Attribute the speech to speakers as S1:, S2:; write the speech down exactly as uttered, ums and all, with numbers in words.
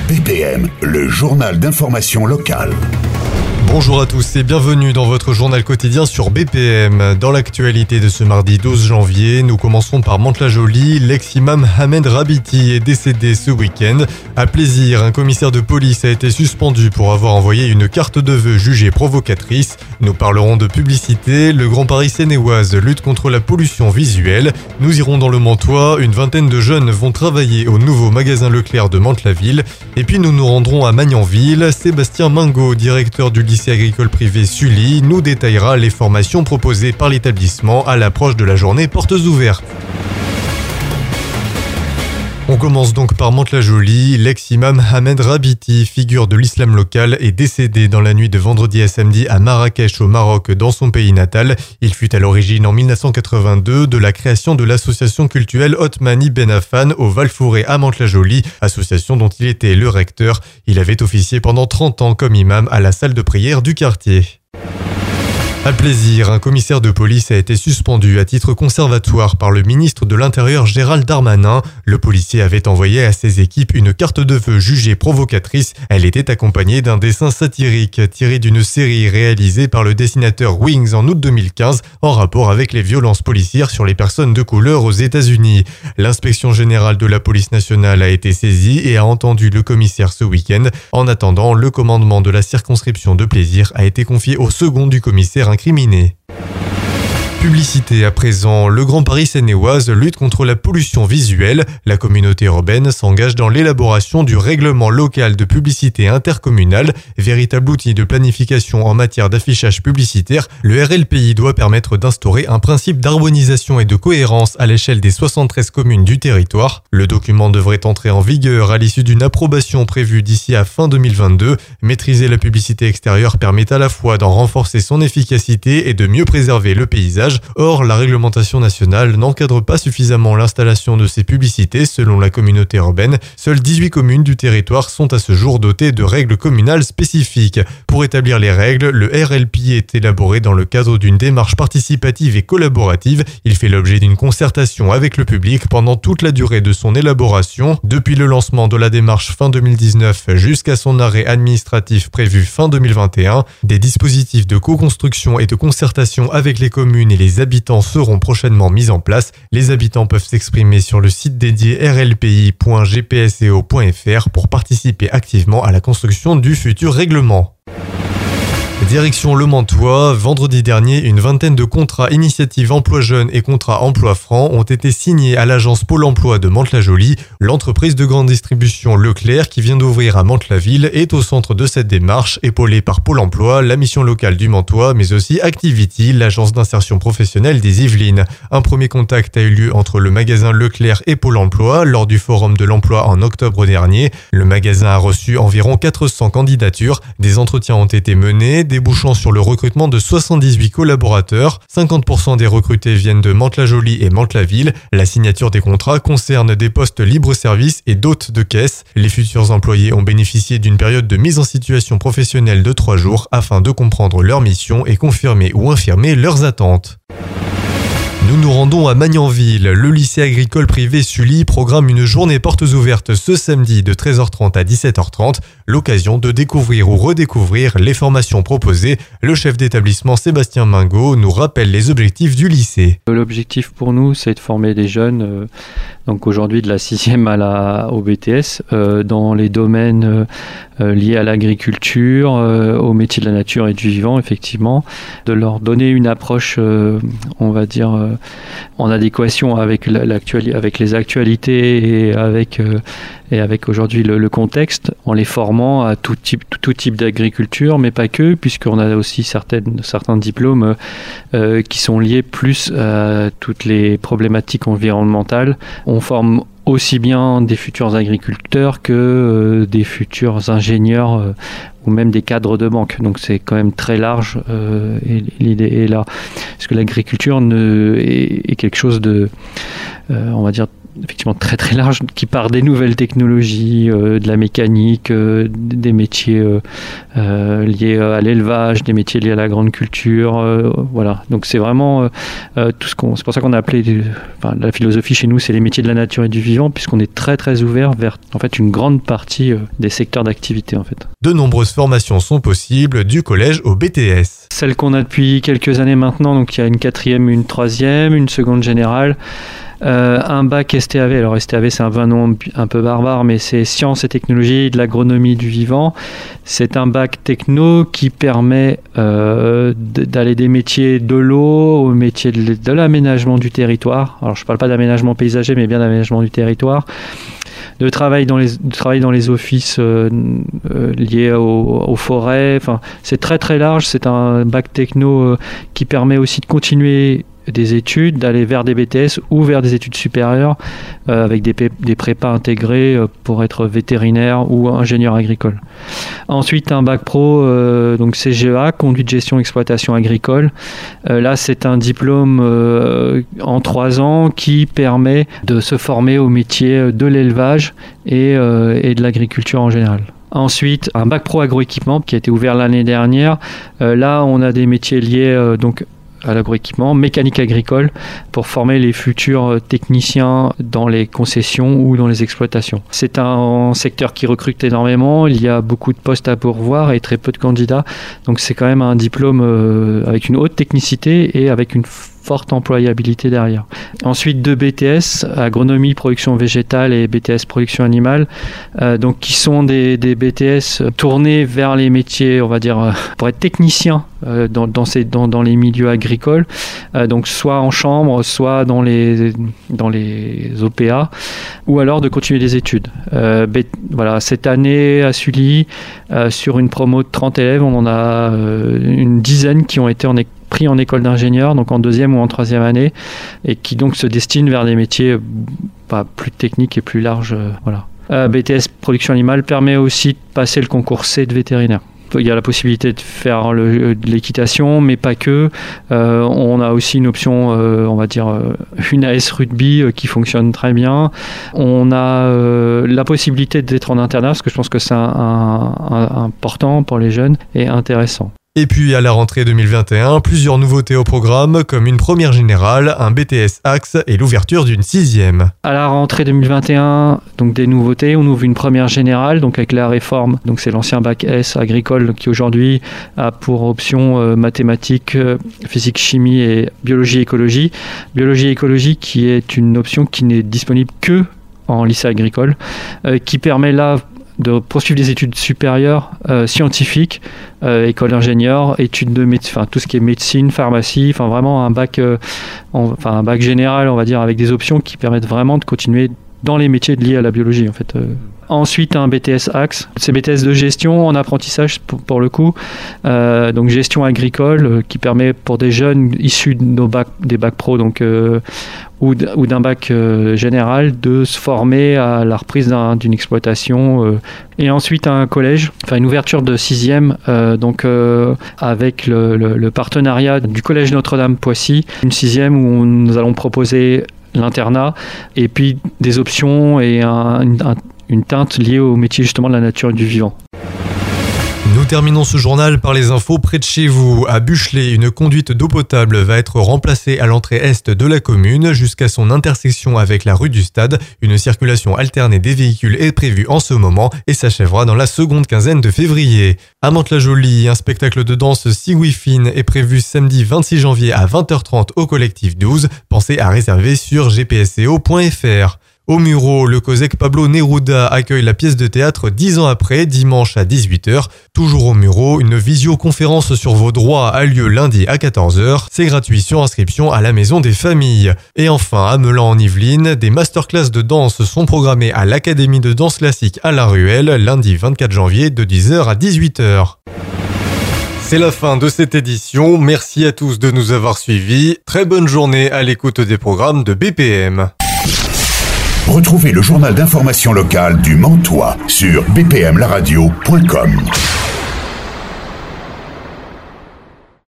S1: B P M, le journal d'information locale.
S2: Bonjour à tous et bienvenue dans votre journal quotidien sur B P M. Dans l'actualité de ce mardi douze janvier, nous commencerons par Mantes-la-Jolie. L'ex-imam Ahmed Rabiti est décédé ce week-end. À Plaisir, un commissaire de police a été suspendu pour avoir envoyé une carte de vœux jugée provocatrice. Nous parlerons de publicité. Le Grand Paris Seine-et-Oise lutte contre la pollution visuelle. Nous irons dans le Mantois. Une vingtaine de jeunes vont travailler au nouveau magasin Leclerc de Mantes-la-Ville. Et puis nous nous rendrons à Magnanville. Sébastien Mingot, directeur du lycée agricole privé Sully, nous détaillera les formations proposées par l'établissement à l'approche de la journée portes ouvertes. On commence donc par Mantes-la-Jolie. L'ex-imam Ahmed Rabiti, figure de l'islam local, est décédé dans la nuit de vendredi à samedi à Marrakech au Maroc, dans son pays natal. Il fut à l'origine en mille neuf cent quatre-vingt-deux de la création de l'association cultuelle Othman Ibn Affan au Val-Fouré à Mantes-la-Jolie, association dont il était le recteur. Il avait officié pendant trente ans comme imam à la salle de prière du quartier. À Plaisir, un commissaire de police a été suspendu à titre conservatoire par le ministre de l'Intérieur Gérald Darmanin. Le policier avait envoyé à ses équipes une carte de vœux jugée provocatrice. Elle était accompagnée d'un dessin satirique tiré d'une série réalisée par le dessinateur Wings en août deux mille quinze en rapport avec les violences policières sur les personnes de couleur aux États-Unis. L'inspection générale de la police nationale a été saisie et a entendu le commissaire ce week-end. En attendant, le commandement de la circonscription de Plaisir a été confié au second du commissaire incriminé. Publicité à présent, le Grand Paris Seine-et-Oise lutte contre la pollution visuelle. La communauté urbaine s'engage dans l'élaboration du règlement local de publicité intercommunale, véritable outil de planification en matière d'affichage publicitaire. Le R L P I doit permettre d'instaurer un principe d'harmonisation et de cohérence à l'échelle des soixante-treize communes du territoire. Le document devrait entrer en vigueur à l'issue d'une approbation prévue d'ici à fin deux mille vingt-deux. Maîtriser la publicité extérieure permet à la fois d'en renforcer son efficacité et de mieux préserver le paysage. Or, la réglementation nationale n'encadre pas suffisamment l'installation de ces publicités selon la communauté urbaine. Seules dix-huit communes du territoire sont à ce jour dotées de règles communales spécifiques. Pour établir les règles, le R L P I est élaboré dans le cadre d'une démarche participative et collaborative. Il fait l'objet d'une concertation avec le public pendant toute la durée de son élaboration. Depuis le lancement de la démarche fin deux mille dix-neuf jusqu'à son arrêt administratif prévu fin deux mille vingt et un, des dispositifs de co-construction et de concertation avec les communes et les habitants seront prochainement mis en place. Les habitants peuvent s'exprimer sur le site dédié r l p i point g p s e o point f r pour participer activement à la construction du futur règlement. Direction le Mantois, vendredi dernier, une vingtaine de contrats initiative emploi jeune et contrats emploi franc ont été signés à l'agence Pôle emploi de Mantes-la-Jolie. L'entreprise de grande distribution Leclerc, qui vient d'ouvrir à Mantes-la-Ville, est au centre de cette démarche, épaulée par Pôle emploi, la mission locale du Mantois, mais aussi Activity, l'agence d'insertion professionnelle des Yvelines. Un premier contact a eu lieu entre le magasin Leclerc et Pôle emploi lors du forum de l'emploi en octobre dernier. Le magasin a reçu environ quatre cents candidatures. Des entretiens ont été menés, débouchant sur le recrutement de soixante-dix-huit collaborateurs. cinquante pour cent des recrutés viennent de Mantes-la-Jolie et Mantes-la-Ville. La signature des contrats concerne des postes libre-service et d'hôtes de caisse. Les futurs employés ont bénéficié d'une période de mise en situation professionnelle de trois jours afin de comprendre leur mission et confirmer ou infirmer leurs attentes. Nous nous rendons à Magnanville. Le lycée agricole privé Sully programme une journée portes ouvertes ce samedi de treize heures trente à dix-sept heures trente. L'occasion de découvrir ou redécouvrir les formations proposées. Le chef d'établissement Sébastien Mingot nous rappelle les objectifs du lycée.
S3: L'objectif pour nous, c'est de former des jeunes, euh, donc aujourd'hui de la sixième à la, au B T S, euh, dans les domaines euh, liés à l'agriculture, euh, au métier de la nature et du vivant, effectivement. De leur donner une approche, euh, on va dire, euh, en adéquation avec, l'actuali- avec les actualités et avec, euh, et avec aujourd'hui le, le contexte, en les formant à tout type, tout, tout type d'agriculture, mais pas que, puisqu'on a aussi certaines, certains diplômes euh, qui sont liés plus à toutes les problématiques environnementales. On forme aussi bien des futurs agriculteurs que euh, des futurs ingénieurs euh, ou même des cadres de banque. Donc c'est quand même très large euh, et l'idée est là. Parce que l'agriculture ne, est, est quelque chose de, euh, on va dire, effectivement très très large, qui part des nouvelles technologies, euh, de la mécanique, euh, des métiers euh, euh, liés à l'élevage, des métiers liés à la grande culture, euh, voilà. Donc c'est vraiment euh, tout ce qu'on, c'est pour ça qu'on a appelé, enfin, la philosophie chez nous, c'est les métiers de la nature et du vivant, puisqu'on est très très ouvert vers en fait une grande partie euh, des secteurs d'activité en fait.
S2: De nombreuses formations sont possibles du collège au B T S.
S3: Celle qu'on a depuis quelques années maintenant, donc il y a une quatrième, une troisième, une seconde générale. Euh, un bac S T A V, alors S T A V c'est un nom un peu barbare, mais c'est sciences et technologies de l'agronomie du vivant. C'est un bac techno qui permet euh, d'aller des métiers de l'eau aux métiers de, de l'aménagement du territoire. Alors je ne parle pas d'aménagement paysager, mais bien d'aménagement du territoire. De travail dans les, de travail dans les offices euh, euh, liés aux, aux forêts. Enfin, c'est très très large, c'est un bac techno euh, qui permet aussi de continuer des études, d'aller vers des B T S ou vers des études supérieures euh, avec des, des prépas intégrés euh, pour être vétérinaire ou ingénieur agricole. Ensuite, un bac pro, euh, donc C G E A, conduite, gestion, exploitation agricole. Euh, là, c'est un diplôme euh, en trois ans qui permet de se former au métier de l'élevage et, euh, et de l'agriculture en général. Ensuite, un bac pro agroéquipement qui a été ouvert l'année dernière. Euh, là, on a des métiers liés euh, donc à l'agroéquipement, mécanique agricole, pour former les futurs techniciens dans les concessions ou dans les exploitations. C'est un secteur qui recrute énormément, il y a beaucoup de postes à pourvoir et très peu de candidats, donc c'est quand même un diplôme avec une haute technicité et avec une forte employabilité derrière. Ensuite, deux B T S, agronomie, production végétale et B T S, production animale, euh, donc qui sont des, des B T S tournés vers les métiers, on va dire, euh, pour être technicien euh, dans, dans, ces, dans, dans les milieux agricoles, euh, donc soit en chambre, soit dans les, dans les O P A, ou alors de continuer des études. Euh, B, voilà, cette année à Sully, euh, sur une promo de trente élèves, on en a euh, une dizaine qui ont été en école pris en école d'ingénieur, donc en deuxième ou en troisième année, et qui donc se destinent vers des métiers bah, plus techniques et plus larges. Euh, voilà. Euh, B T S production animale permet aussi de passer le concours C de vétérinaire. Il y a la possibilité de faire le, de l'équitation, mais pas que. Euh, on a aussi une option, euh, on va dire, euh, une A S rugby euh, qui fonctionne très bien. On a euh, la possibilité d'être en internat, parce que je pense que c'est un, un, un, important pour les jeunes et intéressant.
S2: Et puis à la rentrée deux mille vingt et un, plusieurs nouveautés au programme, comme une première générale, un B T S Axe et l'ouverture d'une sixième.
S3: À la rentrée deux mille vingt et un, donc des nouveautés, on ouvre une première générale, donc avec la réforme, donc c'est l'ancien bac S agricole qui aujourd'hui a pour option euh, mathématiques, euh, physique, chimie et biologie, écologie. Biologie, écologie qui est une option qui n'est disponible que en lycée agricole, euh, qui permet là de poursuivre des études supérieures euh, scientifiques, euh, école d'ingénieur, études de médecine, enfin tout ce qui est médecine, pharmacie, enfin vraiment un bac, euh, en, enfin un bac général, on va dire, avec des options qui permettent vraiment de continuer dans les métiers liés à la biologie en fait. Euh. Ensuite, un B T S Axe, c'est B T S de gestion en apprentissage pour, pour le coup, euh, donc gestion agricole euh, qui permet pour des jeunes issus de nos bacs, des bacs pro, donc euh, ou, d- ou d'un bac euh, général, de se former à la reprise d'un, d'une exploitation. Euh. Et ensuite un collège, enfin une ouverture de sixième, euh, donc euh, avec le, le, le partenariat du collège Notre-Dame-Poissy, une sixième où nous allons proposer l'internat et puis des options et un, un une teinte liée au métier justement de la nature et du vivant.
S2: Nous terminons ce journal par les infos près de chez vous. À Buchelet, une conduite d'eau potable va être remplacée à l'entrée est de la commune jusqu'à son intersection avec la rue du Stade. Une circulation alternée des véhicules est prévue en ce moment et s'achèvera dans la seconde quinzaine de février. À Mantes-la-Jolie, un spectacle de danse Siwifine est prévu samedi vingt-six janvier à vingt heures trente au collectif douze. Pensez à réserver sur g p s c o point f r. Au Muro, le COSEC Pablo Neruda accueille la pièce de théâtre dix ans après, dimanche à dix-huit heures. Toujours au Muro, une visioconférence sur vos droits a lieu lundi à quatorze heures. C'est gratuit sur inscription à la Maison des Familles. Et enfin, à Meulan en Yvelines, des masterclass de danse sont programmées à l'Académie de danse classique à La Ruelle, lundi vingt-quatre janvier de dix heures à dix-huit heures. C'est la fin de cette édition. Merci à tous de nous avoir suivis. Très bonne journée à l'écoute des programmes de B P M.
S1: Retrouvez le journal d'information locale du Mantois sur b p m la radio point com.